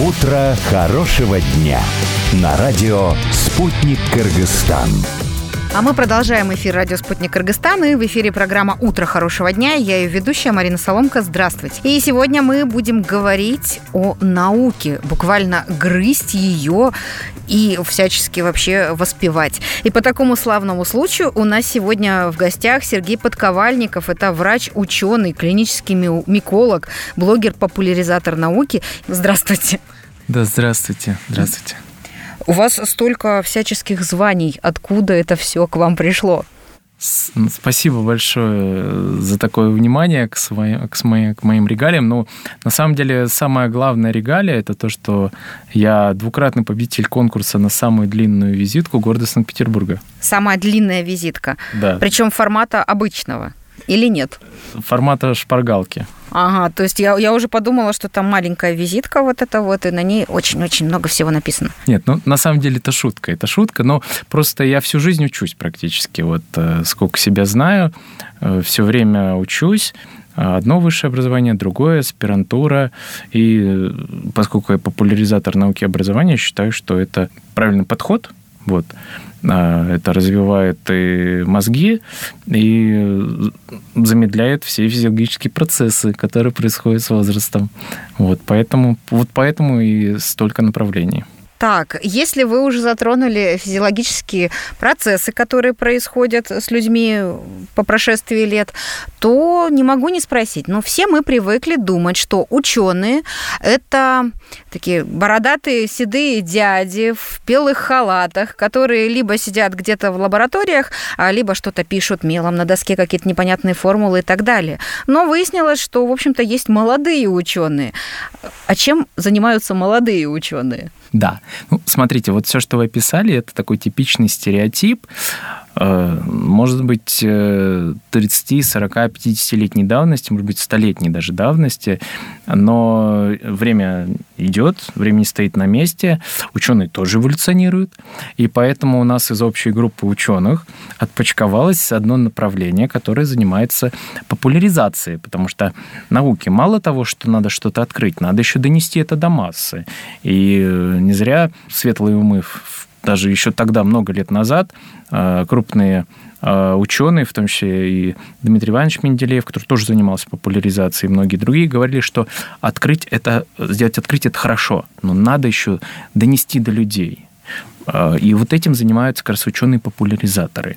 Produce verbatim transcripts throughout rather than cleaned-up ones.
Утро хорошего дня на радио «Спутник Кыргызстан». А мы продолжаем эфир радио «Спутник Кыргызстан», и в эфире программа «Утро хорошего дня». Я ее ведущая Марина Соломка. Здравствуйте. И сегодня мы будем говорить о науке, буквально грызть ее и всячески вообще воспевать. И по такому славному случаю у нас сегодня в гостях Сергей Подковальников. Это врач-ученый, клинический миколог, блогер-популяризатор науки. Здравствуйте. Да, здравствуйте. Здравствуйте. У вас столько всяческих званий. Откуда это все к вам пришло? Спасибо большое за такое внимание к, своим, к, моим, к моим регалиям. Ну, на самом деле, самая главная регалия – это то, что я двукратный победитель конкурса на самую длинную визитку города Санкт-Петербурга. Самая длинная визитка? Да. Причем формата обычного или нет? Формата шпаргалки. Ага, то есть я, я уже подумала, что там маленькая визитка вот эта вот, и на ней очень-очень много всего написано. Нет, ну, на самом деле это шутка, это шутка, но просто я всю жизнь учусь практически, вот сколько себя знаю, все время учусь. Одно высшее образование, другое, аспирантура. И поскольку я популяризатор науки и образования, считаю, что это правильный подход. Вот. Это развивает и мозги, и замедляет все физиологические процессы, которые происходят с возрастом. Вот поэтому, вот поэтому и столько направлений. Так, если вы уже затронули физиологические процессы, которые происходят с людьми по прошествии лет, то не могу не спросить. Но все мы привыкли думать, что ученые – это такие бородатые седые дяди в белых халатах, которые либо сидят где-то в лабораториях, либо что-то пишут мелом на доске, какие-то непонятные формулы и так далее. Но выяснилось, что, в общем-то, есть молодые ученые. А чем занимаются молодые ученые? Да. Ну, смотрите, вот все, что вы описали, это такой типичный стереотип. Может быть, тридцать, сорок, пятидесятилетней давности, может быть, столетней даже давности, но время идет, время не стоит на месте, ученые тоже эволюционируют, и поэтому у нас из общей группы ученых отпочковалось одно направление, которое занимается популяризацией, потому что науке мало того, что надо что-то открыть, надо еще донести это до массы. И не зря светлые умы даже еще тогда, много лет назад, крупные ученые, в том числе и Дмитрий Иванович Менделеев, который тоже занимался популяризацией, и многие другие, говорили, что открыть это, сделать открытие – это хорошо, но надо еще донести до людей. И вот этим занимаются как раз ученые-популяризаторы,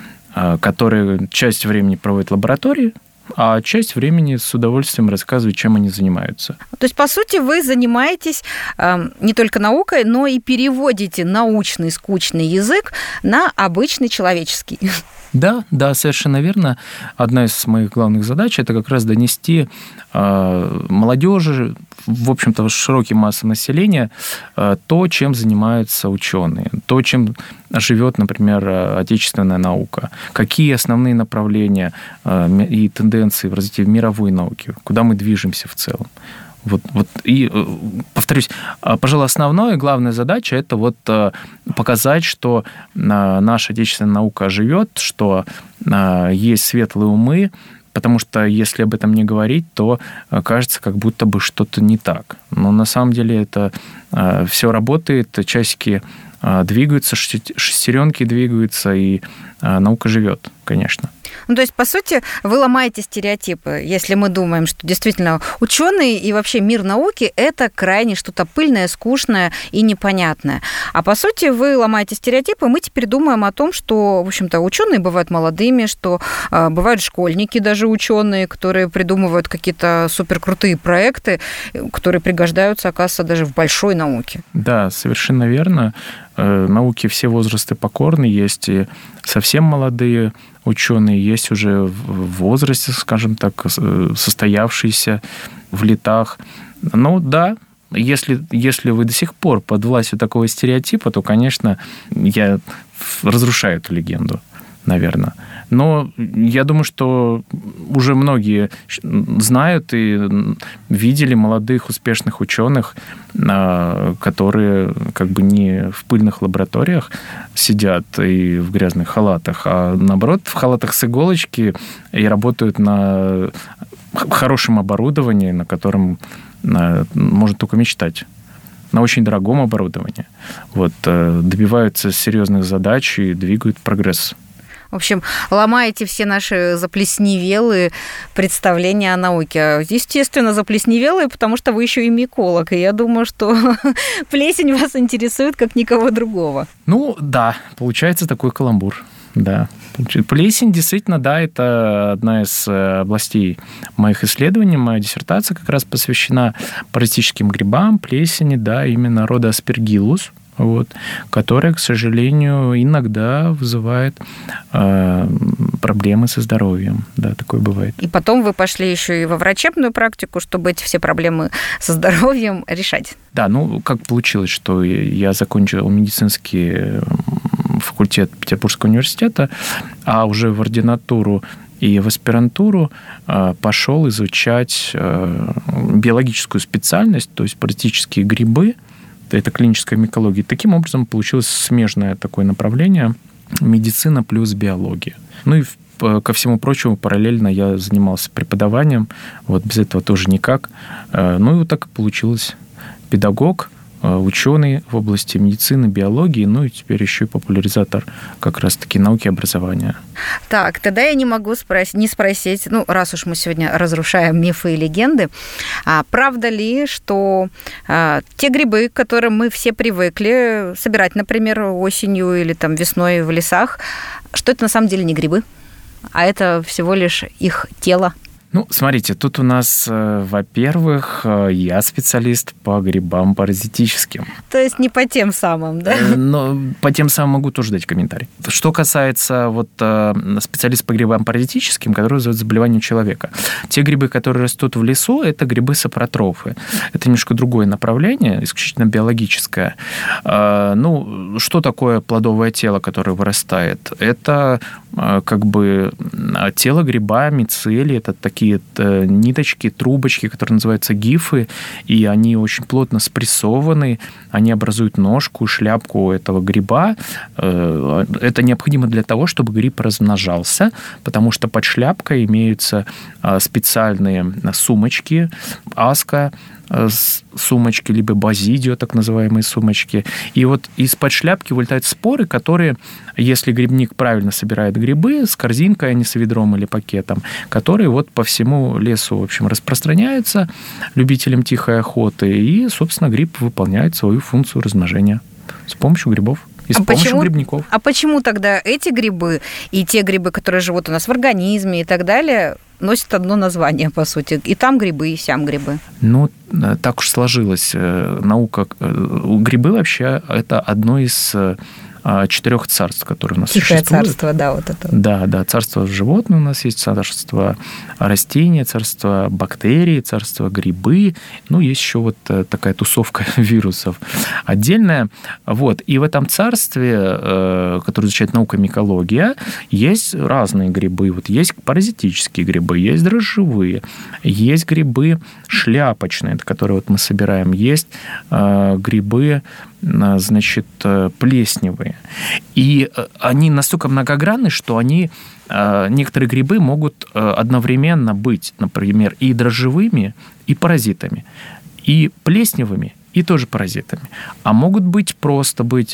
которые часть времени проводят в лаборатории, а часть времени с удовольствием рассказывают, чем они занимаются. То есть, по сути, вы занимаетесь э, не только наукой, но и переводите научный скучный язык на обычный человеческий. Да, да, совершенно верно. Одна из моих главных задач – это как раз донести э, молодежи, в общем-то, широким массам населения э, то, чем занимаются ученые, то, чем живет, например, отечественная наука, какие основные направления э, и тенденции в развитии мировой науки, куда мы движемся в целом. Вот, вот, и, повторюсь, пожалуй, основная, главная задача – это вот показать, что наша отечественная наука живет, что есть светлые умы, потому что если об этом не говорить, то кажется, как будто бы что-то не так. Но на самом деле это все работает, часики двигаются, шестеренки двигаются, и наука живет, конечно. Ну, то есть, по сути, вы ломаете стереотипы, если мы думаем, что действительно ученые и вообще мир науки – это крайне что-то пыльное, скучное и непонятное. А по сути, вы ломаете стереотипы, мы теперь думаем о том, что, в общем-то, ученые бывают молодыми, что э, бывают школьники даже ученые, которые придумывают какие-то суперкрутые проекты, которые пригождаются, оказывается, даже в большой науке. Да, совершенно верно. Науки все возрасты покорны, есть и совсем молодые ученые, есть уже в возрасте, скажем так, состоявшиеся в летах. Ну да, если, если вы до сих пор под властью такого стереотипа, то, конечно, я разрушаю эту легенду, наверное. Но я думаю, что уже многие знают и видели молодых успешных ученых, которые как бы не в пыльных лабораториях сидят и в грязных халатах, а наоборот в халатах с иголочки и работают на хорошем оборудовании, на котором можно только мечтать. на очень дорогом оборудовании. Вот, добиваются серьезных задач и двигают прогресс. В общем, ломаете все наши заплесневелые представления о науке. Естественно, заплесневелые, потому что вы еще и миколог. И я думаю, что плесень вас интересует, как никого другого. Ну, да, получается такой каламбур. Да. Плесень, действительно, да, это одна из областей моих исследований. Моя диссертация как раз посвящена паразитическим грибам, плесени, да, именно рода Aspergillus, вот, которая, к сожалению, иногда вызывает э, проблемы со здоровьем. Да, такое бывает. И потом вы пошли еще и во врачебную практику, чтобы эти все проблемы со здоровьем решать. Да, ну, как получилось, что я закончил медицинский факультет Петербургского университета, а уже в ординатуру и в аспирантуру э, пошел изучать э, биологическую специальность, то есть паразитические грибы, это клиническая микология. Таким образом, получилось смежное такое направление – медицина плюс биология. Ну и, ко всему прочему, параллельно я занимался преподаванием. Вот без этого тоже никак. Ну и вот так и получилось. Педагог, ученый в области медицины, биологии, ну и теперь еще и популяризатор как раз-таки науки и образования. Так, тогда я не могу спросить, не спросить, ну, раз уж мы сегодня разрушаем мифы и легенды, а правда ли, что а, те грибы, к которым мы все привыкли собирать, например, осенью или там весной в лесах, что это на самом деле не грибы, а это всего лишь их тело? Ну, смотрите, тут у нас, во-первых, я специалист по грибам паразитическим. То есть не по тем самым, да? Но по тем самым могу тоже дать комментарий. Что касается вот специалиста по грибам паразитическим, которые вызывают заболевания у человека. Те грибы, которые растут в лесу, это грибы сапротрофы. Это немножко другое направление, исключительно биологическое. Ну, что такое плодовое тело, которое вырастает? Это как бы тело гриба, мицелий, это такие ниточки, трубочки, которые называются гифы, и они очень плотно спрессованы, они образуют ножку, шляпку этого гриба. Это необходимо для того, чтобы гриб размножался, потому что под шляпкой имеются специальные сумочки, аска, сумочки, либо базидио, так называемые сумочки. И вот из-под шляпки вылетают споры, которые, если грибник правильно собирает грибы, с корзинкой, а не с ведром или пакетом, которые вот по всему лесу, в общем, распространяются любителям тихой охоты, и, собственно, гриб выполняет свою функцию размножения с помощью грибов. И с а помощью почему, грибников. А почему тогда эти грибы и те грибы, которые живут у нас в организме и так далее, носят одно название, по сути? И там грибы, и сям грибы. Ну, так уж сложилось. Наука... Грибы вообще это одно из четырех царств, которые у нас Тихое существуют. царство, да, вот это. Да, да, царство животных у нас есть, царство растений, царство бактерий, царство грибы. Ну, есть еще вот такая тусовка вирусов отдельная. Вот. И в этом царстве, которое изучает наука микология, есть разные грибы. Вот есть паразитические грибы, есть дрожжевые, есть грибы шляпочные, которые вот мы собираем, есть грибы, значит, плесневые. И они настолько многогранны, что они, некоторые грибы могут одновременно быть, например, и дрожжевыми, и паразитами, и плесневыми, и тоже паразитами. А могут быть просто быть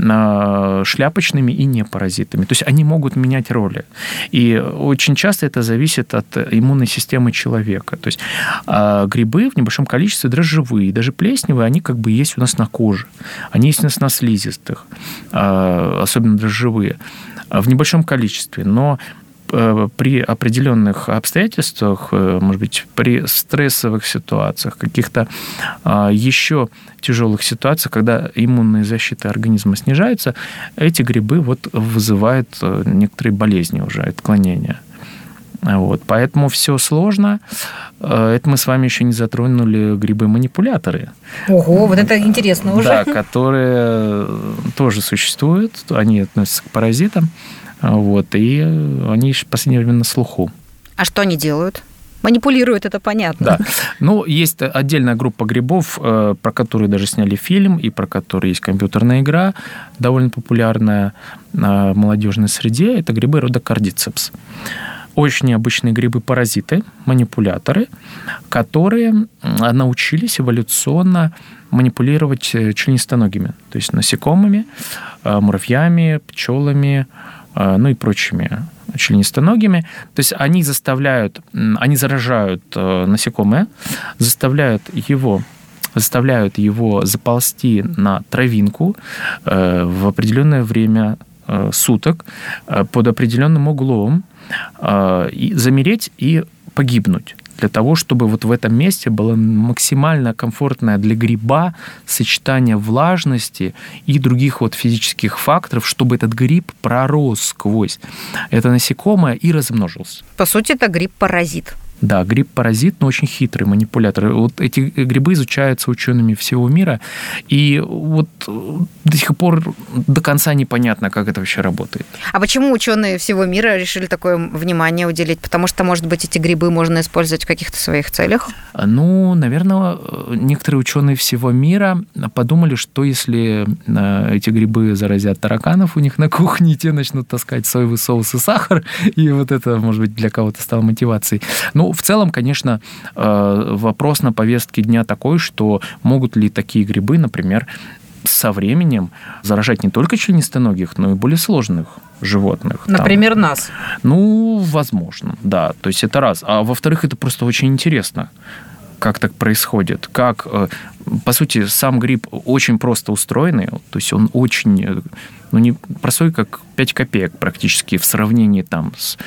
шляпочными и не паразитами. То есть они могут менять роли. И очень часто это зависит от иммунной системы человека. То есть грибы в небольшом количестве дрожжевые, даже плесневые, они как бы есть у нас на коже. Они есть у нас на слизистых, особенно дрожжевые, в небольшом количестве. Но при определенных обстоятельствах, может быть, при стрессовых ситуациях, каких-то еще тяжелых ситуациях, когда иммунная защита организма снижается, эти грибы вот вызывают некоторые болезни уже, отклонения. Вот. Поэтому все сложно. Это мы с вами еще не затронули грибы-манипуляторы. Ого, вот это интересно уже. Да, которые тоже существуют. Они относятся к паразитам. Вот, и они в последнее время на слуху. А что они делают? Манипулируют, это понятно. Да. Ну, есть отдельная группа грибов, про которые даже сняли фильм, и про которые есть компьютерная игра, довольно популярная в молодежной среде. Это грибы рода кардицепс. очень необычные грибы-паразиты, манипуляторы, которые научились эволюционно манипулировать членистоногими, то есть насекомыми, муравьями, пчелами, ну и прочими членистоногими. То есть они заставляют, они заражают насекомое, заставляют его заставляют его заползти на травинку в определенное время суток под определенным углом, и замереть и погибнуть, для того, чтобы вот в этом месте было максимально комфортное для гриба сочетание влажности и других вот физических факторов, чтобы этот гриб пророс сквозь это насекомое и размножился. По сути, это гриб-паразит. Да, гриб-паразит, но очень хитрый манипулятор. Вот эти грибы изучаются учеными всего мира, и вот до сих пор до конца непонятно, как это вообще работает. А почему ученые всего мира решили такое внимание уделить? Потому что, может быть, эти грибы можно использовать в каких-то своих целях? Ну, наверное, некоторые ученые всего мира подумали, что если эти грибы заразят тараканов у них на кухне, и те начнут таскать соевый соус и сахар, и вот это, может быть, для кого-то стало мотивацией. Ну, в целом, конечно, вопрос на повестке дня такой, что могут ли такие грибы, например, со временем заражать не только членистоногих, но и более сложных животных. Например, там. нас. Ну, возможно, да. То есть это раз. А во-вторых, это просто очень интересно, как так происходит. Как, по сути, сам гриб очень просто устроенный, то есть он очень, ну, не простой, как пять копеек практически в сравнении там с,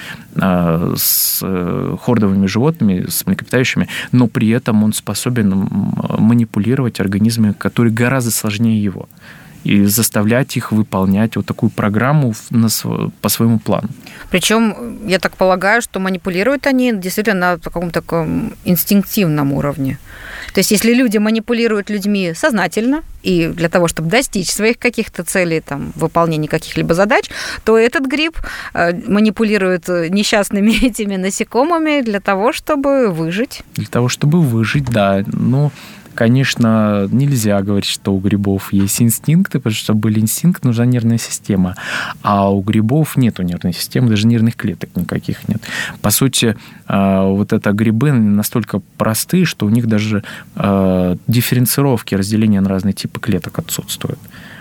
с хордовыми животными, с млекопитающими, но при этом он способен манипулировать организмами, которые гораздо сложнее его, и заставлять их выполнять вот такую программу по своему плану. Причем, я так полагаю, что манипулируют они действительно на каком-то таком инстинктивном уровне. То есть, если люди манипулируют людьми сознательно и для того, чтобы достичь своих каких-то целей, там, выполнения каких-либо задач, то этот гриб манипулирует несчастными этими насекомыми для того, чтобы выжить. Для того, чтобы выжить, да. Ну, конечно, нельзя говорить, что у грибов есть инстинкты, потому что, чтобы был инстинкт, нужна нервная система. А у грибов нету нервной системы, даже нервных клеток никаких нет. По сути, вот это грибы настолько простые, что у них даже дифференцировки, разделения на разные типы клеток отсутствуют.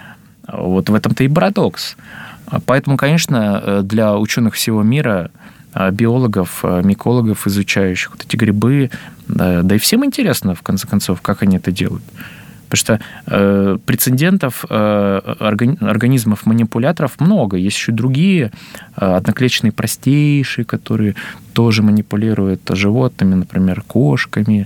Вот в этом-то и парадокс. Поэтому, конечно, для ученых всего мира, биологов, микологов, изучающих вот эти грибы, да, да и всем интересно, в конце концов, как они это делают. Потому что э, прецедентов э, организмов манипуляторов много. Есть еще другие э, одноклеточные простейшие, которые тоже манипулируют животными, например, кошками,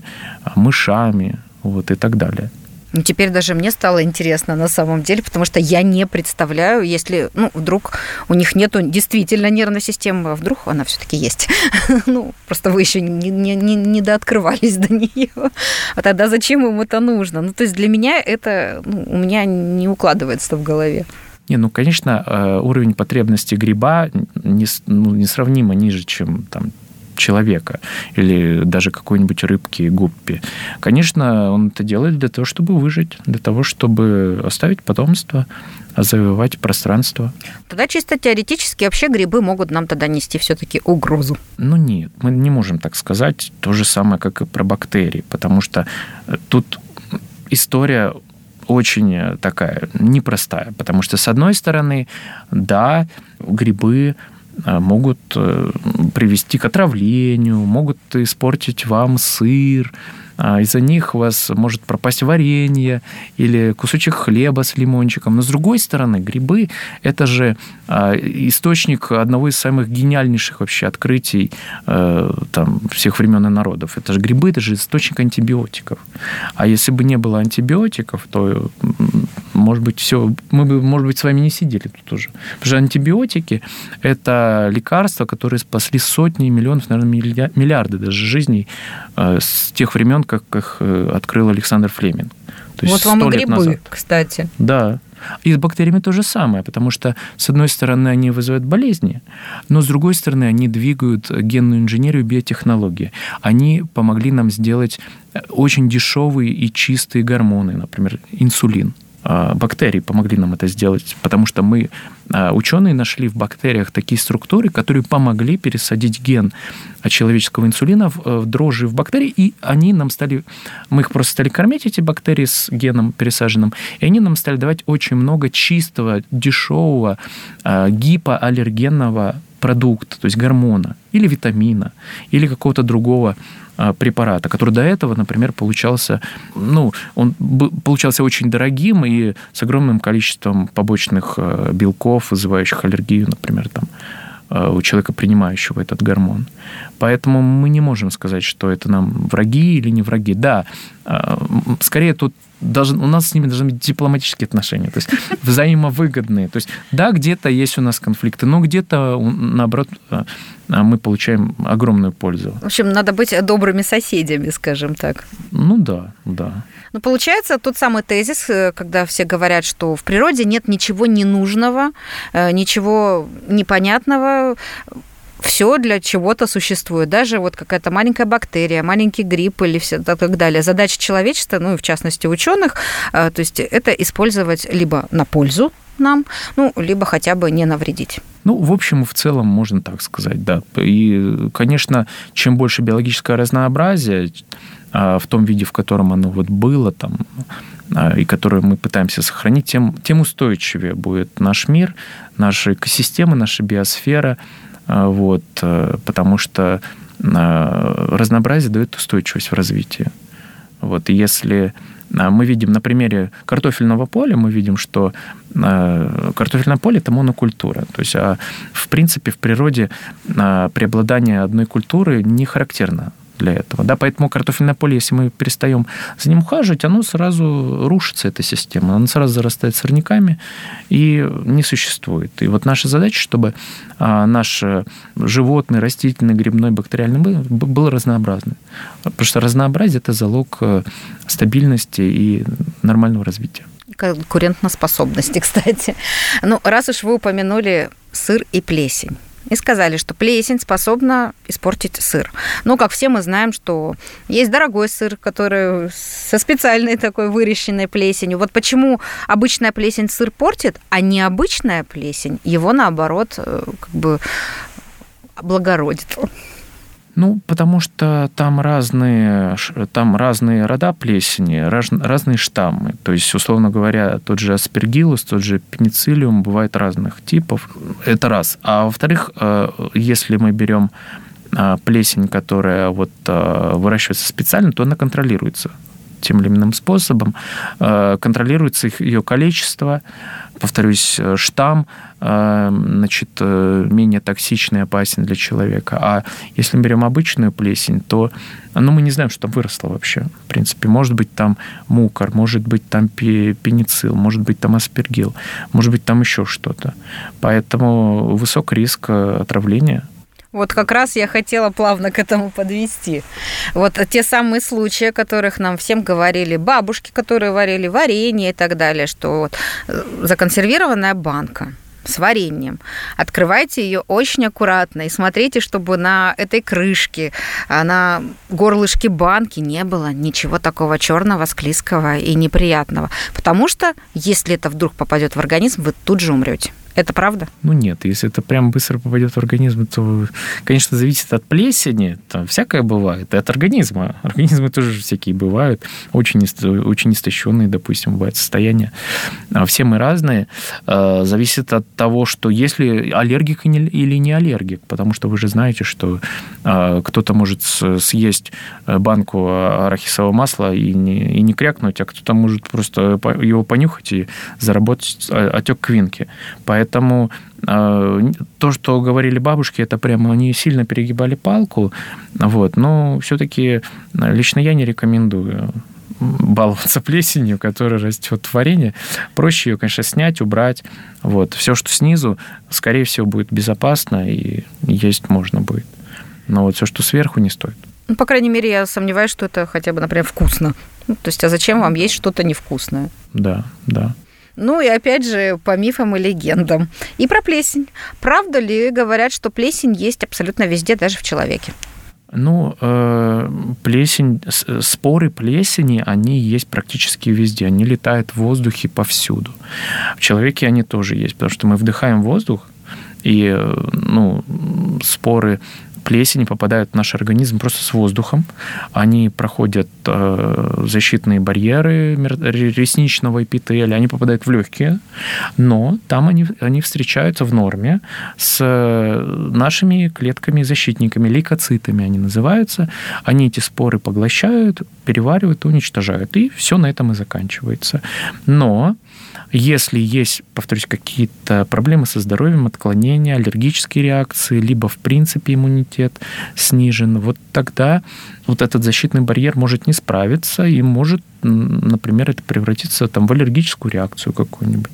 мышами, вот, и так далее. Ну, теперь даже мне стало интересно на самом деле, потому что я не представляю, если, ну, вдруг у них нету действительно нервной системы, а вдруг она все-таки есть. Ну, просто вы еще не, не, не, не дооткрывались до нее. А тогда зачем им это нужно? Ну, то есть для меня это, ну, у меня не укладывается в голове. Не, ну, конечно, уровень потребности гриба не, ну, несравнимо ниже, чем там человека или даже какой-нибудь рыбки, гуппи. Конечно, он это делает для того, чтобы выжить, для того, чтобы оставить потомство, завоевать пространство. Тогда чисто теоретически вообще грибы могут нам тогда нести все-таки угрозу. Ну нет, мы не можем так сказать. То же самое, как и про бактерии, потому что тут история очень такая непростая, потому что, с одной стороны, да, грибы могут привести к отравлению, могут испортить вам сыр, из-за них у вас может пропасть варенье или кусочек хлеба с лимончиком. Но, с другой стороны, грибы – это же источник одного из самых гениальнейших вообще открытий там, всех времен и народов. Это же грибы – это же источник антибиотиков. А если бы не было антибиотиков, то, может быть, все, мы бы, может быть, с вами не сидели тут уже. Потому что антибиотики – это лекарства, которые спасли сотни, миллионов, наверное, миллиарды даже жизней с тех времен, как их открыл Александр Флеминг. То есть вот вам и грибы, назад. Кстати. Да. И с бактериями то же самое, потому что, с одной стороны, они вызывают болезни, но, с другой стороны, они двигают генную инженерию, биотехнологии. Они помогли нам сделать очень дешевые и чистые гормоны, например, инсулин. бактерии помогли нам это сделать, потому что мы, ученые, нашли в бактериях такие структуры, которые помогли пересадить ген человеческого инсулина в дрожжи в бактерии, и они нам стали, мы их просто стали кормить, эти бактерии с геном пересаженным, и они нам стали давать очень много чистого, дешевого, гипоаллергенного продукта, то есть гормона или витамина, или какого-то другого препарата, который до этого, например, получался, ну, он получался очень дорогим и с огромным количеством побочных белков, вызывающих аллергию, например, там, у человека, принимающего этот гормон. Поэтому мы не можем сказать, что это нам враги или не враги. Да, скорее тут должен, у нас с ними должны быть дипломатические отношения, то есть взаимовыгодные. То есть да, где-то есть у нас конфликты, но где-то, наоборот, мы получаем огромную пользу. В общем, надо быть добрыми соседями, скажем так. Ну да, да. Ну, получается, тот самый тезис, когда все говорят, что в природе нет ничего ненужного, ничего непонятного, все для чего-то существует. Даже вот какая-то маленькая бактерия, маленький гриб или все так далее. Задача человечества, ну и в частности ученых, то есть это использовать либо на пользу нам, ну, либо хотя бы не навредить. Ну, в общем и в целом можно так сказать, да. И, конечно, чем больше биологическое разнообразие в том виде, в котором оно вот было там, и которое мы пытаемся сохранить, тем, тем устойчивее будет наш мир, наши экосистемы, наша биосфера, вот, потому что разнообразие дает устойчивость в развитии. Вот, и если мы видим на примере картофельного поля, мы видим, что картофельное поле – это монокультура. То есть, в принципе, в природе преобладание одной культуры не характерно для этого. Да? Поэтому картофельное поле, если мы перестаем за ним ухаживать, оно сразу рушится, эта система. Она сразу зарастает сорняками и не существует. И вот наша задача, чтобы наш животный, растительный, грибной, бактериальный был, был разнообразный. Потому что разнообразие – это залог стабильности и нормального развития. Конкурентоспособности, кстати. Ну, раз уж вы упомянули сыр и плесень, и сказали, что плесень способна испортить сыр. Ну, как все мы знаем, что есть дорогой сыр, который со специальной такой выращенной плесенью. Вот почему обычная плесень сыр портит, а необычная плесень его, наоборот, как бы облагородит. Ну, потому что там разные, там разные рода плесени, раз, разные штаммы. То есть, условно говоря, тот же аспергиллус, тот же пенициллиум бывает разных типов. Это раз. А во-вторых, если мы берем плесень, которая вот выращивается специально, то она контролируется тем или иным способом. Контролируется ее количество, повторюсь, штамм, значит, менее токсичный и опасен для человека. А если мы берем обычную плесень, то ну, мы не знаем, что там выросло вообще. В принципе, может быть там мукор, может быть там пеницилл, может быть там аспергилл, может быть там еще что-то. Поэтому высок риск отравления. Вот как раз я хотела плавно к этому подвести. Вот те самые случаи, о которых нам всем говорили бабушки, которые варили варенье и так далее, что вот законсервированная банка с вареньем. Открывайте ее очень аккуратно и смотрите, чтобы на этой крышке, на горлышке банки не было ничего такого черного, склизкого и неприятного. Потому что, если это вдруг попадет в организм, вы тут же умрете. Это правда? Ну нет, если это прям быстро попадет в организм, то, конечно, зависит от плесени, там всякое бывает, и от организма. Организмы тоже всякие бывают, очень, очень истощенные, допустим, бывают состояния. Все мы разные. Зависит от того, что если аллергик или не аллергик, потому что вы же знаете, что кто-то может съесть банку арахисового масла и не, и не крякнуть, а кто-то может просто его понюхать и заработать отек квинки. Поэтому то, что говорили бабушки, это прямо они сильно перегибали палку. Вот. Но все-таки лично я не рекомендую баловаться плесенью, которая растет в варенье. Проще ее, конечно, снять, убрать. Вот. Все, что снизу, скорее всего, будет безопасно и есть можно будет. Но вот все, что сверху, не стоит. Ну, по крайней мере, я сомневаюсь, что это хотя бы, например, вкусно. Ну, то есть, а зачем вам есть что-то невкусное? Да, да. Ну и опять же, по мифам и легендам. И про плесень. Правда ли говорят, что плесень есть абсолютно везде, даже в человеке? Ну, э, плесень, споры плесени, они есть практически везде. Они летают в воздухе повсюду. В человеке они тоже есть, потому что мы вдыхаем воздух, и ну, споры плесени попадают в наш организм просто с воздухом. Они проходят э, защитные барьеры ресничного эпителия, они попадают в легкие, но там они, они встречаются в норме с нашими клетками-защитниками, лейкоцитами они называются. Они эти споры поглощают, переваривают, уничтожают. И все на этом и заканчивается. Но если есть, повторюсь, какие-то проблемы со здоровьем, отклонения, аллергические реакции, либо, в принципе, иммунитет снижен, вот тогда вот этот защитный барьер может не справиться и может, например, это превратиться там, в аллергическую реакцию какую-нибудь.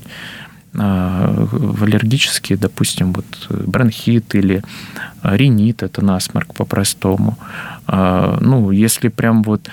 В аллергические, допустим, вот бронхит или ринит, это насморк по-простому. Ну, если прям вот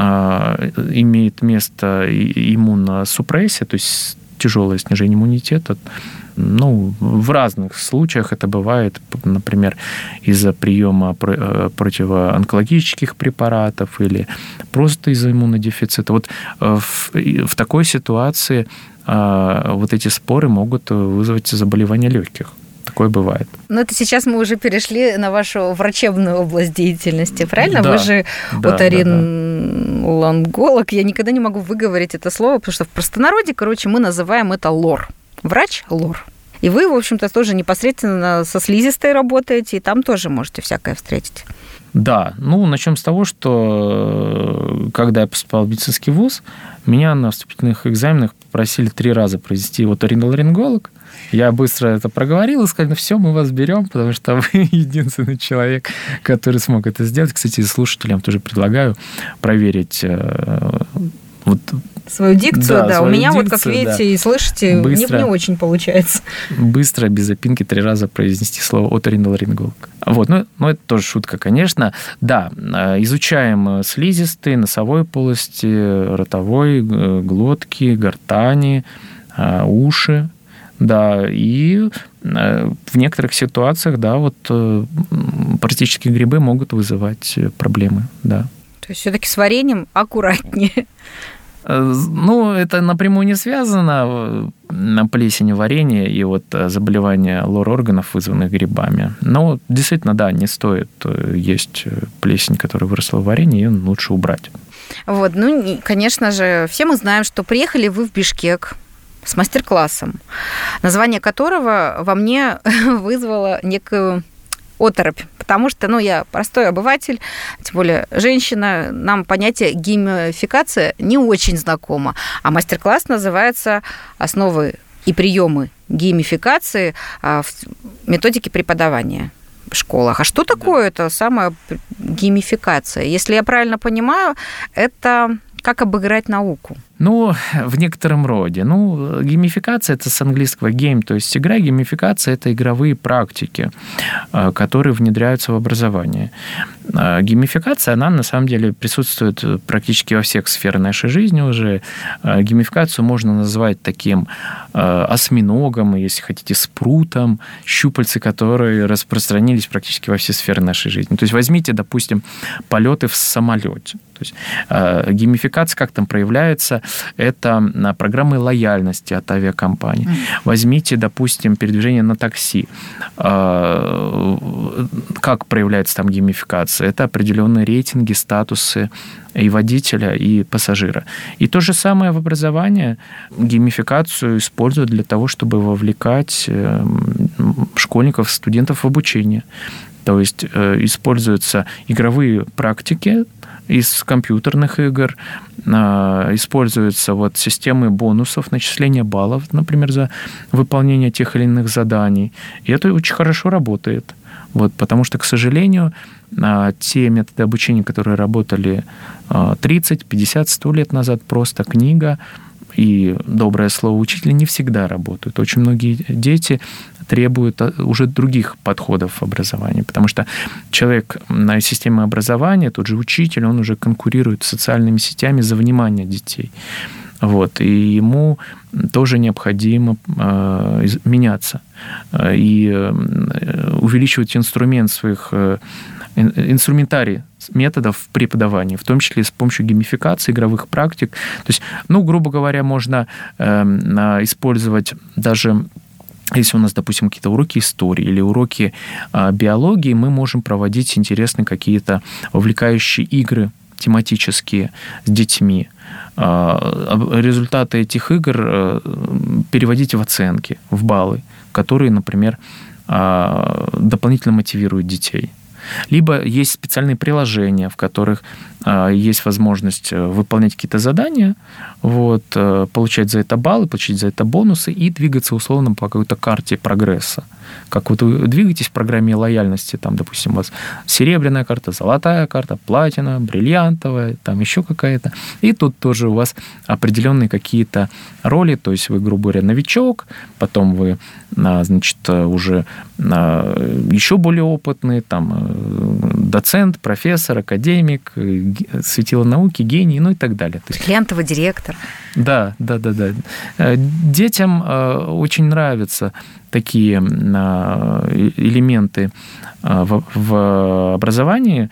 имеет место иммуносупрессия, то есть тяжелое снижение иммунитета, ну, в разных случаях это бывает, например, из-за приема противоонкологических препаратов или просто из-за иммунодефицита. Вот в, в такой ситуации вот эти споры могут вызвать заболевания легких. Такое бывает. Но это сейчас мы уже перешли на вашу врачебную область деятельности, правильно? Да, Вы же да, оторинолонголог. Да, да. Я никогда не могу выговорить это слово, потому что в простонародье, короче, мы называем это лор. Врач – лор. И вы, в общем-то, тоже непосредственно со слизистой работаете, и там тоже можете всякое встретить. Да, ну, начнем с того, что когда я поступал в медицинский вуз, меня на вступительных экзаменах попросили три раза произвести оториноларинголог. Я быстро это проговорил и сказал, ну все, мы вас берем, потому что вы единственный человек, который смог это сделать. Кстати, слушателям тоже предлагаю проверить вот, свою дикцию, да. да. Свою У меня дикцию, вот, как видите да. и слышите, быстро, не, не очень получается. Быстро, без запинки, три раза произнести слово оториноларинголог. Вот, ну, ну, это тоже шутка, конечно. Да, изучаем слизистые, носовой полости, ротовой, глотки, гортани, уши. Да, и в некоторых ситуациях, да, вот паразитические грибы могут вызывать проблемы, да. То есть все-таки с вареньем аккуратнее. Ну, это напрямую не связано, плесень, варенье и вот заболевания лор-органов, вызванных грибами. Но действительно, да, не стоит есть плесень, которая выросла в варенье, ее лучше убрать. Вот, ну, конечно же, все мы знаем, что приехали вы в Бишкек с мастер-классом, название которого во мне вызвало некую оторопь, потому что, ну, я простой обыватель, тем более женщина, нам понятие геймификация не очень знакомо, а мастер-класс называется «Основы и приемы геймификации в методике преподавания в школах». А что такое это самая геймификация? Если я правильно понимаю, это как обыграть науку? Ну, в некотором роде. Ну, геймификация – это с английского game, то есть игра. Геймификация – это игровые практики, которые внедряются в образование. Геймификация, она на самом деле присутствует практически во всех сферах нашей жизни уже. Геймификацию можно назвать таким осьминогом, если хотите, спрутом, щупальцы, которые распространились практически во все сферы нашей жизни. То есть возьмите, допустим, полеты в самолете. То есть геймификация, как там проявляется, это программы лояльности от авиакомпаний. Mm. Возьмите, допустим, передвижение на такси. Как проявляется там геймификация? Это определенные рейтинги, статусы и водителя, и пассажира. И то же самое в образовании. Геймификацию используют для того, чтобы вовлекать школьников, студентов в обучение. То есть используются игровые практики из компьютерных игр, используются вот системы бонусов, начисления баллов, например, за выполнение тех или иных заданий. И это очень хорошо работает. Вот, потому что, к сожалению, те методы обучения, которые работали тридцать, пятьдесят, сто лет назад, просто книга и доброе слово учителя не всегда работают. Очень многие дети требуют уже других подходов в образовании, потому что человек на системе образования, тот же учитель, он уже конкурирует с социальными сетями за внимание детей. Вот, и ему тоже необходимо э, меняться и э, увеличивать инструмент своих э, инструментарий методов преподавания, в том числе с помощью геймификации, игровых практик. То есть, ну, грубо говоря, можно э, использовать даже... Если у нас, допустим, какие-то уроки истории или уроки э, биологии, мы можем проводить интересные какие-то увлекающие игры тематические с детьми. Э, результаты этих игр э, переводить в оценки, в баллы, которые, например, э, дополнительно мотивируют детей. Либо есть специальные приложения, в которых э, есть возможность выполнять какие-то задания, вот, э, получать за это баллы, получить за это бонусы и двигаться условно по какой-то карте прогресса. Как вот вы двигаетесь в программе лояльности, там, допустим, у вас серебряная карта, золотая карта, платина, бриллиантовая, там еще какая-то. И тут тоже у вас определенные какие-то роли, то есть вы, грубо говоря, новичок, потом вы, значит, уже еще более опытный, там, доцент, профессор, академик, светило науки, гений, ну и так далее. Бриллиантовый директор. Да, да, да, да. Детям очень нравятся такие элементы в образовании,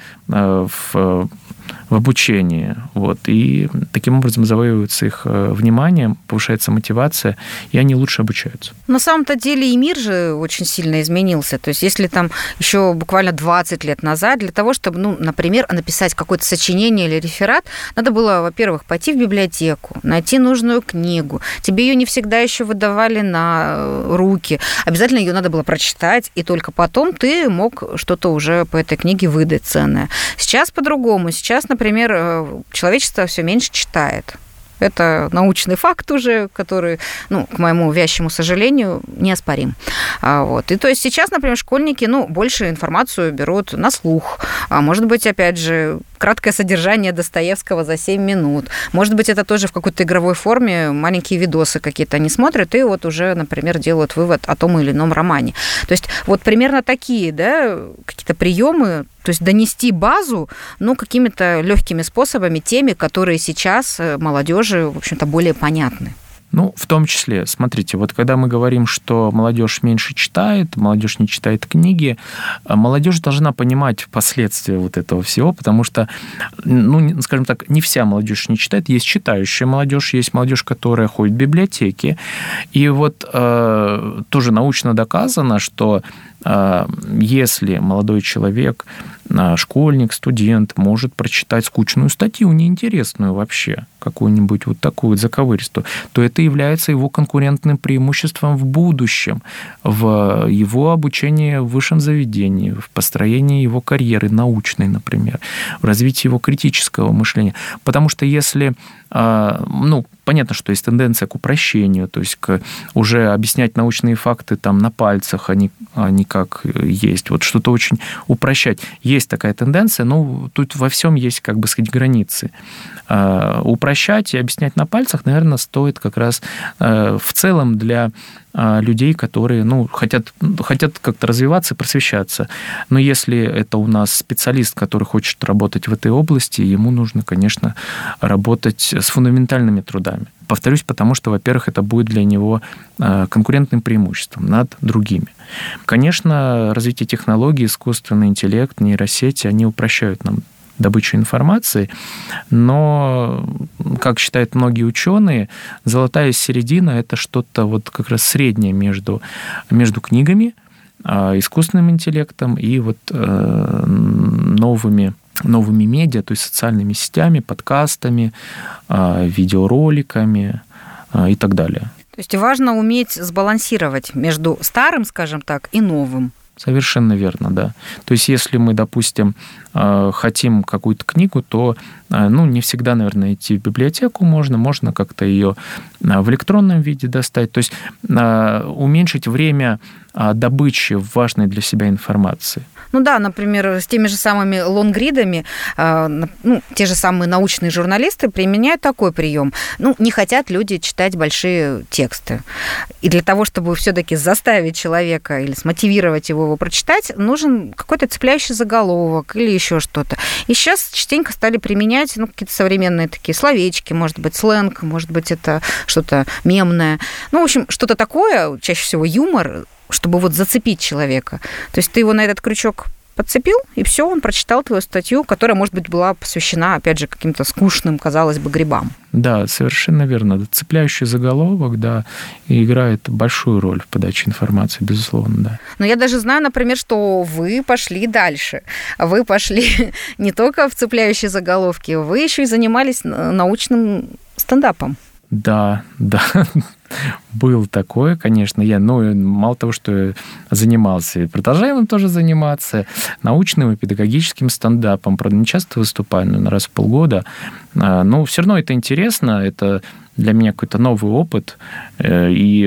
в в обучении. Вот, и таким образом завоевывается их внимание, повышается мотивация, и они лучше обучаются. На самом-то деле и мир же очень сильно изменился. То есть если там еще буквально двадцать лет назад для того, чтобы, ну, например, написать какое-то сочинение или реферат, надо было, во-первых, пойти в библиотеку, найти нужную книгу. Тебе ее не всегда еще выдавали на руки. Обязательно ее надо было прочитать, и только потом ты мог что-то уже по этой книге выдать ценное. Сейчас по-другому. Сейчас, например, человечество все меньше читает. Это научный факт уже, который, ну, к моему вящему сожалению, неоспорим. Вот. И то есть сейчас, например, школьники, ну, больше информацию берут на слух. А может быть, опять же, краткое содержание Достоевского за семь минут. Может быть, это тоже в какой-то игровой форме, маленькие видосы какие-то они смотрят и вот уже, например, делают вывод о том или ином романе. То есть вот примерно такие, да, какие-то приемы, то есть донести базу, ну, какими-то легкими способами, теми, которые сейчас молодежи, в общем-то, более понятны. Ну, в том числе, смотрите, вот когда мы говорим, что молодежь меньше читает, молодежь не читает книги, молодежь должна понимать последствия вот этого всего, потому что, ну, скажем так, не вся молодежь не читает, есть читающая молодежь, есть молодежь, которая ходит в библиотеки, и вот э, тоже научно доказано, что э, если молодой человек, школьник, студент может прочитать скучную статью, неинтересную вообще, какую-нибудь вот такую вот заковыристую, то это является его конкурентным преимуществом в будущем, в его обучении в высшем заведении, в построении его карьеры научной, например, в развитии его критического мышления. Потому что если, ну, понятно, что есть тенденция к упрощению, то есть к уже объяснять научные факты там на пальцах, а не, а не как есть. Вот что-то очень упрощать. Есть такая тенденция, но тут во всем есть, как бы сказать, границы. Упрощать и объяснять на пальцах, наверное, стоит как раз в целом для людей, которые, ну, хотят, хотят как-то развиваться и просвещаться. Но если это у нас специалист, который хочет работать в этой области, ему нужно, конечно, работать с фундаментальными трудами. Повторюсь, потому что, во-первых, это будет для него конкурентным преимуществом над другими. Конечно, развитие технологий, искусственный интеллект, нейросети, они упрощают нам добычу информации, но, как считают многие ученые, золотая середина – это что-то вот как раз среднее между, между книгами, искусственным интеллектом и вот новыми, новыми медиа, то есть социальными сетями, подкастами, видеороликами и так далее. То есть важно уметь сбалансировать между старым, скажем так, и новым. Совершенно верно, да. То есть если мы, допустим, хотим какую-то книгу, то, ну, не всегда, наверное, идти в библиотеку можно, можно как-то ее в электронном виде достать. То есть уменьшить время добычи важной для себя информации. Ну да, например, с теми же самыми лонгридами, ну, те же самые научные журналисты применяют такой прием. Ну, не хотят люди читать большие тексты. И для того, чтобы все-таки заставить человека или смотивировать его его прочитать, нужен какой-то цепляющий заголовок или еще что-то. И сейчас частенько стали применять, ну, какие-то современные такие словечки, может быть, сленг, может быть, это что-то мемное. Ну, в общем, что-то такое, чаще всего юмор, чтобы вот зацепить человека. То есть ты его на этот крючок подцепил, и все, он прочитал твою статью, которая, может быть, была посвящена, опять же, каким-то скучным, казалось бы, грибам. Да, совершенно верно. Цепляющий заголовок, да, играет большую роль в подаче информации, безусловно, да. Но я даже знаю, например, что вы пошли дальше. Вы пошли не только в цепляющие заголовки, вы еще и занимались научным стендапом. Да, да, был такое, конечно. Я, ну, мало того, что занимался, и продолжаем им тоже заниматься научным и педагогическим стендапом. Правда, не часто выступаю, наверное, раз в полгода. Но все равно это интересно, это для меня какой-то новый опыт. И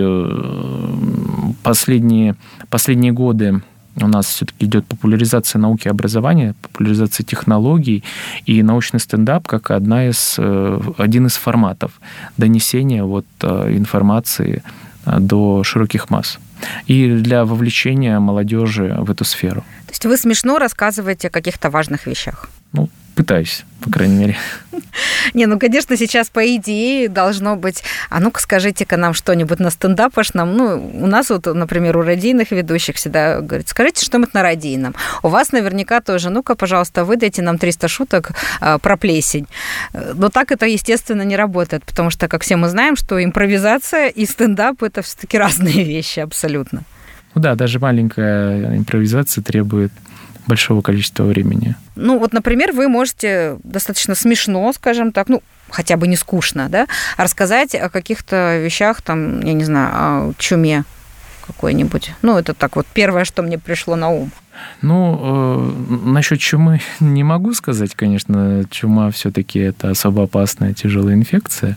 последние, последние годы у нас все-таки идет популяризация науки и образования, популяризация технологий, и научный стендап как одна из, один из форматов донесения вот информации до широких масс и для вовлечения молодежи в эту сферу. То есть вы смешно рассказываете о каких-то важных вещах? Ну, пытаюсь, по крайней мере. Не, ну, конечно, сейчас, по идее, должно быть... А ну-ка, скажите-ка нам что-нибудь на стендапошном. Ну, у нас вот, например, у радийных ведущих всегда говорят, скажите что-нибудь на радийном. У вас наверняка тоже. Ну-ка, пожалуйста, выдайте нам триста шуток а, про плесень. Но так это, естественно, не работает, потому что, как все мы знаем, что импровизация и стендап – это все-таки разные вещи абсолютно. Ну да, даже маленькая импровизация требует большого количества времени. Ну, вот, например, вы можете достаточно смешно, скажем так, ну, хотя бы не скучно, да, рассказать о каких-то вещах, там, я не знаю, о чуме какой-нибудь. Ну, это так вот первое, что мне пришло на ум. Ну, э, насчет чумы не могу сказать, конечно. Чума все-таки это особо опасная тяжелая инфекция.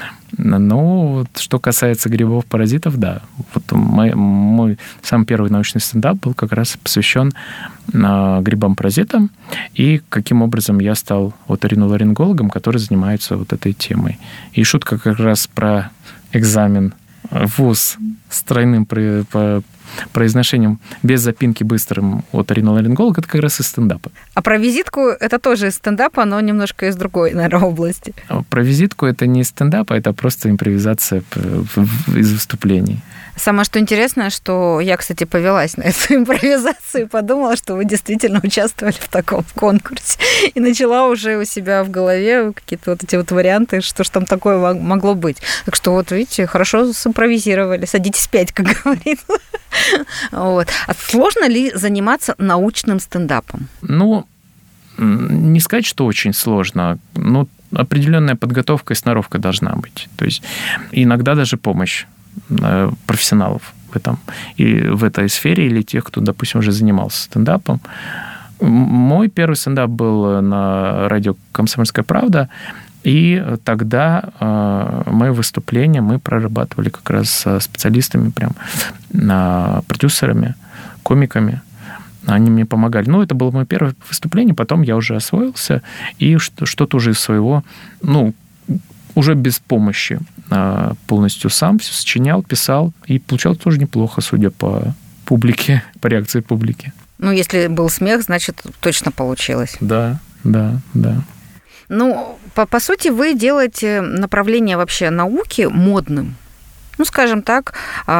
Но вот, что касается грибов-паразитов, да. Вот мой, мой самый первый научный стендап был как раз посвящен а, грибам-паразитам и каким образом я стал оториноларингологом, который занимается вот этой темой. И шутка как раз про экзамен в вуз с тройным про, по, произношением без запинки быстрым оториноларинголог, это как раз из стендапа. А про визитку это тоже из стендапа, но немножко из другой, наверное, области. Про визитку это не из стендапа, это просто импровизация из выступлений. Самое что интересное, что я, кстати, повелась на эту импровизацию и подумала, что вы действительно участвовали в таком конкурсе. И начала уже у себя в голове какие-то вот эти вот варианты, что ж там такое могло быть. Так что вот, видите, хорошо симпровизировали. Садитесь пять, как говорится. Вот. А сложно ли заниматься научным стендапом? Ну, не сказать, что очень сложно. Ну, определенная подготовка и сноровка должна быть. То есть иногда даже помощь профессионалов в этом, и в этой сфере, или тех, кто, допустим, уже занимался стендапом. Мой первый стендап был на радио «Комсомольская правда», и тогда э, мои выступления мы прорабатывали как раз со специалистами, прям, э, продюсерами, комиками. Они мне помогали. Ну, это было мое первое выступление, потом я уже освоился, и что-то уже из своего, ну, уже без помощи полностью сам все сочинял, писал, и получалось тоже неплохо, судя по публике, по реакции публики. Ну, если был смех, значит, точно получилось. Да, да, да. Ну, по, по сути, вы делаете направление вообще науки модным. Ну, скажем так,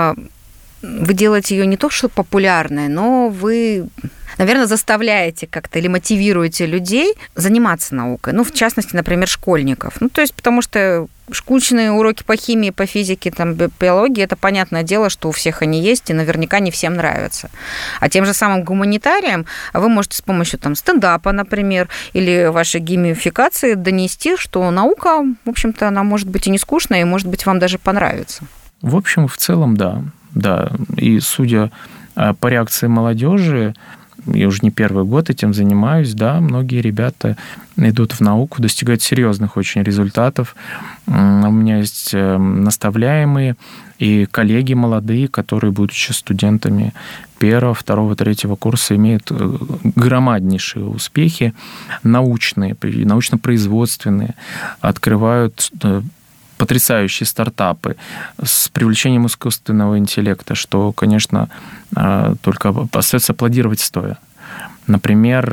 вы делаете ее не то, что популярной, но вы, наверное, заставляете как-то или мотивируете людей заниматься наукой. Ну, в частности, например, школьников. Ну, то есть, потому что скучные уроки по химии, по физике, там, биологии, это понятное дело, что у всех они есть, и наверняка не всем нравятся. А тем же самым гуманитариям вы можете с помощью там, стендапа, например, или вашей геймификации донести, что наука, в общем-то, она может быть и не скучная, и, может быть, вам даже понравится. В общем, в целом, да. Да, и судя по реакции молодежи, я уже не первый год этим занимаюсь, да, многие ребята идут в науку, достигают серьезных очень результатов. У меня есть наставляемые и коллеги молодые, которые, будучи студентами первого, второго, третьего курса, имеют громаднейшие успехи научные, научно-производственные, открывают потрясающие стартапы с привлечением искусственного интеллекта, что, конечно, только остается аплодировать стоя. Например,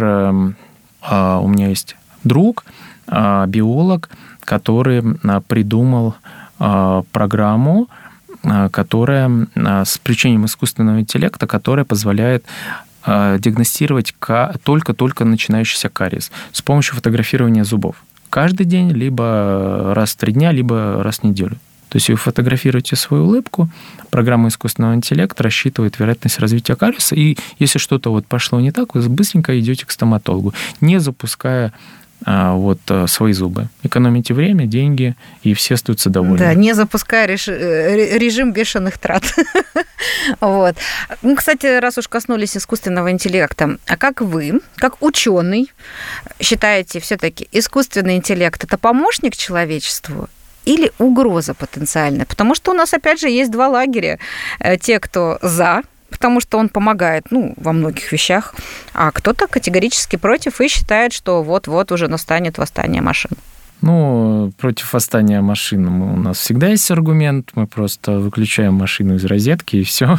у меня есть друг, биолог, который придумал программу, которая с привлечением искусственного интеллекта, которая позволяет диагностировать только-только начинающийся кариес с помощью фотографирования зубов. Каждый день, либо раз в три дня, либо раз в неделю. То есть вы фотографируете свою улыбку, программа искусственного интеллекта рассчитывает вероятность развития кариеса, и если что-то вот пошло не так, вы быстренько идете к стоматологу, не запуская вот свои зубы. Экономите время, деньги, и все остаются довольны. Да, не запуская реш... режим бешеных трат. Вот. Ну, кстати, раз уж коснулись искусственного интеллекта, а как вы, как ученый, считаете, все-таки искусственный интеллект это помощник человечеству или угроза потенциальная? Потому что у нас, опять же, есть два лагеря. Те, кто за, потому что он помогает, ну, во многих вещах, а кто-то категорически против и считает, что вот-вот уже настанет восстание машин. Ну, против восстания машин у нас всегда есть аргумент, мы просто выключаем машину из розетки, и все.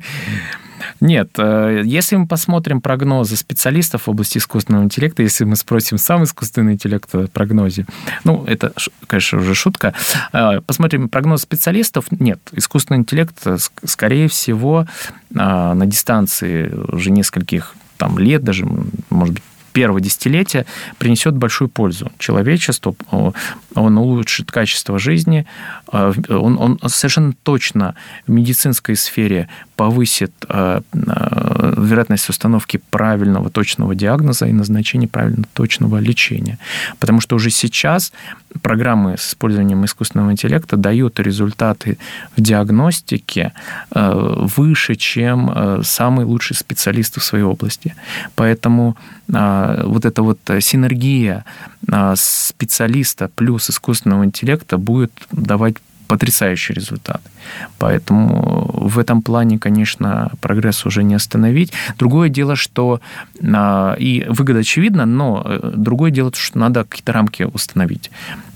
Нет, если мы посмотрим прогнозы специалистов в области искусственного интеллекта, если мы спросим сам искусственный интеллект о прогнозе, ну, это, конечно, уже шутка, посмотрим прогноз специалистов, нет, искусственный интеллект, скорее всего, на дистанции уже нескольких там, лет, даже, может быть, первого десятилетия принесет большую пользу человечеству, он улучшит качество жизни, он, он совершенно точно в медицинской сфере повысит вероятность установки правильного, точного диагноза и назначения правильного, точного лечения. Потому что уже сейчас программы с использованием искусственного интеллекта дают результаты в диагностике выше, чем самые лучшие специалисты в своей области. Поэтому вот эта вот синергия специалиста плюс искусственного интеллекта будет давать потрясающие результаты. Поэтому в этом плане, конечно, прогресс уже не остановить. Другое дело, что и выгода очевидна, но другое дело, что надо какие-то рамки установить.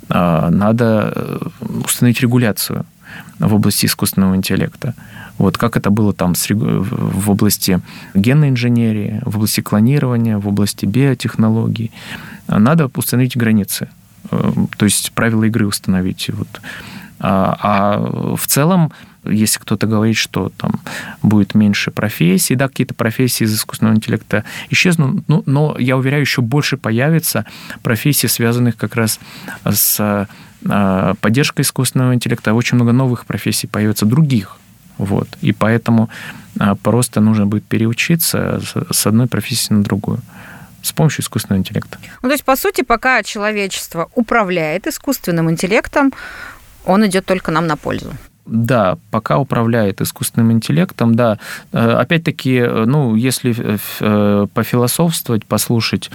Надо установить регуляцию в области искусственного интеллекта. Вот как это было там в области генной инженерии, в области клонирования, в области биотехнологий. Надо установить границы, то есть правила игры установить. Вот. А, а в целом, если кто-то говорит, что там будет меньше профессий, да, какие-то профессии из искусственного интеллекта исчезнут, ну, но, я уверяю, еще больше появится профессий, связанных как раз с поддержкой искусственного интеллекта. Очень много новых профессий появится, других. Вот. И поэтому просто нужно будет переучиться с одной профессии на другую с помощью искусственного интеллекта. Ну, то есть, по сути, пока человечество управляет искусственным интеллектом, он идет только нам на пользу. Да, пока управляет искусственным интеллектом, да. Опять-таки, ну, если пофилософствовать, послушать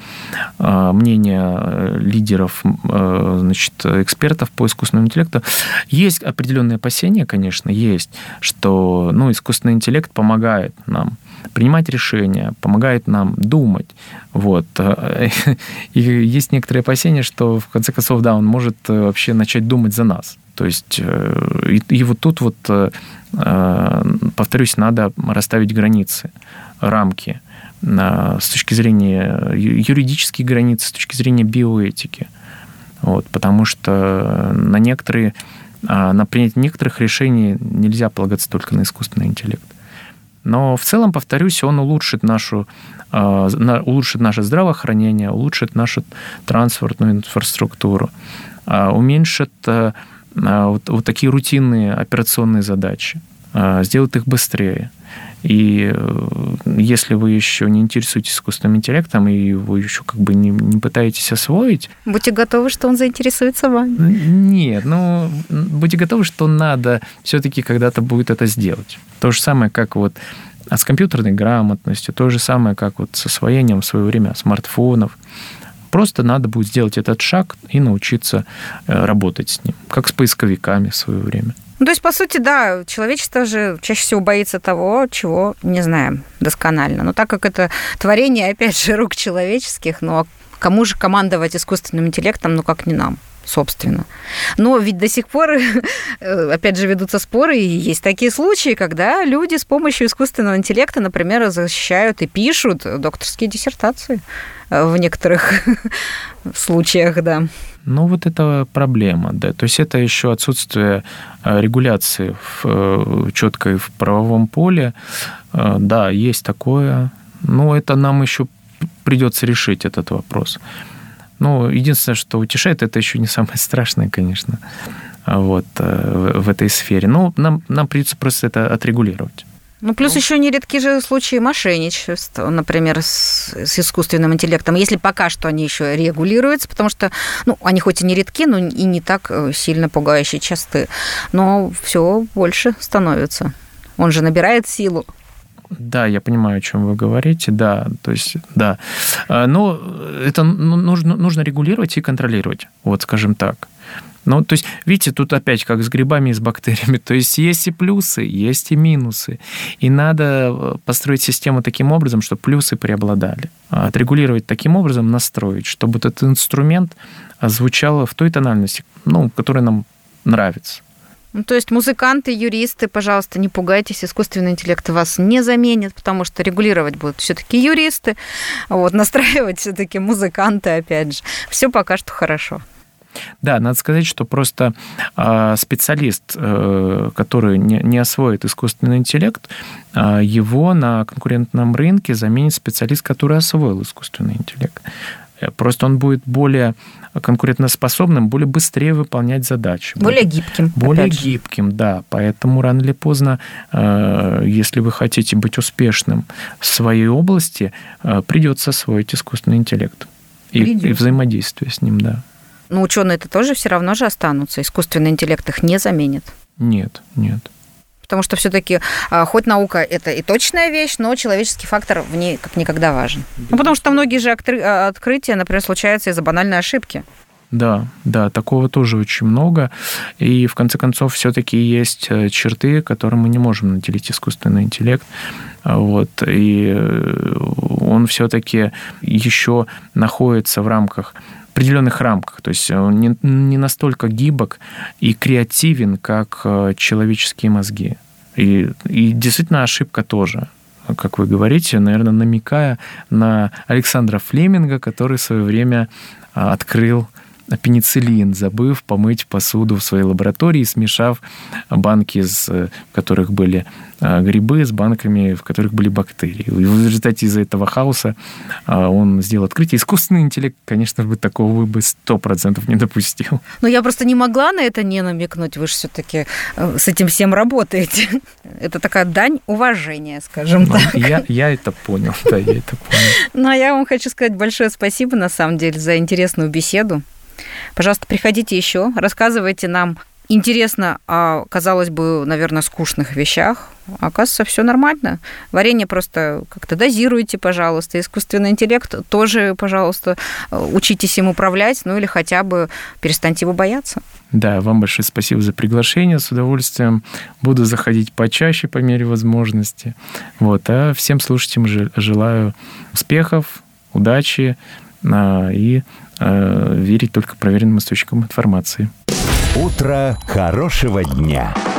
мнение лидеров, значит, экспертов по искусственному интеллекту, есть определенные опасения, конечно, есть, что, ну, искусственный интеллект помогает нам принимать решения, помогает нам думать. Вот. И есть некоторые опасения, что, в конце концов, да, он может вообще начать думать за нас. То есть и, и вот тут вот, повторюсь, надо расставить границы, рамки с точки зрения юридических границ, с точки зрения биоэтики. Вот, потому что на некоторые, на принятие некоторых решений нельзя полагаться только на искусственный интеллект. Но в целом, повторюсь, он улучшит, нашу, улучшит наше здравоохранение, улучшит нашу транспортную инфраструктуру, уменьшит вот, вот такие рутинные операционные задачи, сделает их быстрее. И если вы еще не интересуетесь искусственным интеллектом, и вы еще как бы не, не пытаетесь освоить... Будьте готовы, что он заинтересуется вами. Нет, ну, будьте готовы, что надо все-таки когда-то будет это сделать. То же самое, как вот с компьютерной грамотностью, то же самое, как вот с освоением в свое время смартфонов. Просто надо будет сделать этот шаг и научиться работать с ним, как с поисковиками в свое время. Ну, то есть, по сути, да, человечество же чаще всего боится того, чего не знаем досконально. Но так как это творение, опять же, рук человеческих, ну, а кому же командовать искусственным интеллектом, ну, как не нам, собственно. Но ведь до сих пор, опять же, ведутся споры, и есть такие случаи, когда люди с помощью искусственного интеллекта, например, защищают и пишут докторские диссертации в некоторых случаях, да. Ну, вот это проблема, да. То есть это еще отсутствие регуляции в, четкой в правовом поле. Да, есть такое. Ну, это нам еще придется решить этот вопрос. Ну, единственное, что утешает, это еще не самое страшное, конечно, вот, в этой сфере. Но нам, нам придется просто это отрегулировать. Ну, плюс ну. еще нередки же случаи мошенничества, например, с, с искусственным интеллектом, если пока что они еще регулируются, потому что, ну, они хоть и нередки, но и не так сильно пугающие часты, но все больше становится. Он же набирает силу. Да, я понимаю, о чем вы говорите, да, то есть, да. Но это нужно, нужно регулировать и контролировать, вот, скажем так. Ну, то есть, видите, тут опять как с грибами и с бактериями. То есть, есть и плюсы, есть и минусы. И надо построить систему таким образом, чтобы плюсы преобладали. Отрегулировать таким образом, настроить, чтобы этот инструмент звучал в той тональности, ну, которая нам нравится. Ну, то есть музыканты, юристы, пожалуйста, не пугайтесь, искусственный интеллект вас не заменит, потому что регулировать будут все-таки юристы, вот, настраивать все-таки музыканты, опять же. Все пока что хорошо. Да, надо сказать, что просто э, специалист, э, который не, не освоит искусственный интеллект, э, его на конкурентном рынке заменит специалист, который освоил искусственный интеллект. Просто он будет более конкурентоспособным, более быстрее выполнять задачи. Более гибким. Более гибким, да. Поэтому рано или поздно, э, если вы хотите быть успешным в своей области, э, придется освоить искусственный интеллект и, и взаимодействие с ним, да. Но ученые-то тоже все равно же останутся. Искусственный интеллект их не заменит. Нет, нет. Потому что все-таки, хоть наука это и точная вещь, но человеческий фактор в ней как никогда важен. Ну, потому что многие же открытия, например, случаются из-за банальной ошибки. Да, да, такого тоже очень много. И в конце концов все-таки есть черты, которые мы не можем наделить искусственный интеллект. Вот. И он все-таки еще находится в рамках определенных рамках, то есть он не, не настолько гибок и креативен, как человеческие мозги. И, и действительно ошибка тоже, как вы говорите, наверное, намекая на Александра Флеминга, который в свое время открыл пенициллин, забыв помыть посуду в своей лаборатории, смешав банки, в которых были грибы, с банками, в которых были бактерии. И в результате из-за этого хаоса он сделал открытие. Искусственный интеллект, конечно бы, такого бы сто процентов не допустил. Но я просто не могла на это не намекнуть. Вы же все-таки с этим всем работаете. Это такая дань уважения, скажем ну, так. Я, я это понял, да, я это понял. Ну, а я вам хочу сказать большое спасибо, на самом деле, за интересную беседу. Пожалуйста, приходите еще, рассказывайте нам интересно о, казалось бы, наверное, скучных вещах. Оказывается, все нормально. Варенье просто как-то дозируйте, пожалуйста. Искусственный интеллект тоже, пожалуйста, учитесь им управлять, ну или хотя бы перестаньте его бояться. Да, вам большое спасибо за приглашение. С удовольствием буду заходить почаще по мере возможности. Вот. А всем слушателям желаю успехов, удачи и верить только проверенным источникам информации. Утро хорошего дня.